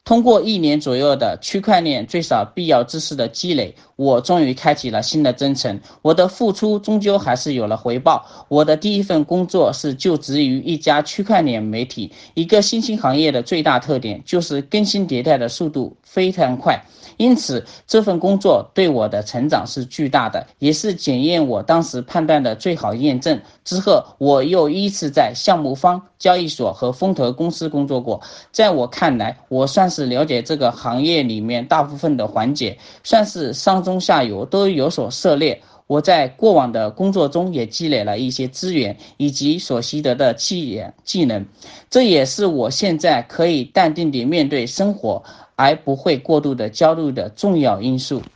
通过1年左右的区块链最少必要知识的积累，我终于开启了新的征程。我的付出终究还是有了回报。我的第一份工作是就职于一家区块链媒体。一个新兴行业的最大特点就是更新迭代的速度非常快，因此这份工作对我的成长是巨大的，也是检验我当时判断的最好验证。之后我又依次在项目方、交易所和风投公司工作过。在我看来，我算是了解这个行业里面大部分的环节，算是上中下游都有所涉猎。我在过往的工作中也积累了一些资源以及所习得的技能，这也是我现在可以淡定地面对生活而不会过度的焦虑的重要因素。